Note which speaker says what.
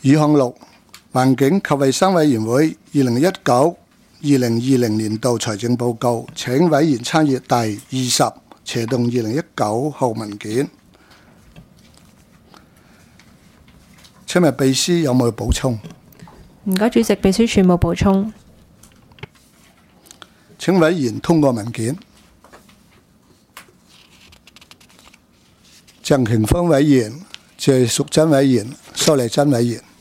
Speaker 1: 議項6，環境及衛生委員會2019-2020年度財政報告，請委員參閱第20斜槓2019號文件。請問秘書有冇補充？
Speaker 2: 唔該，主席，秘書處冇補充。
Speaker 1: 請委員通過文件。鄭瓊芬委員、謝淑珍委員、蘇麗珍委員。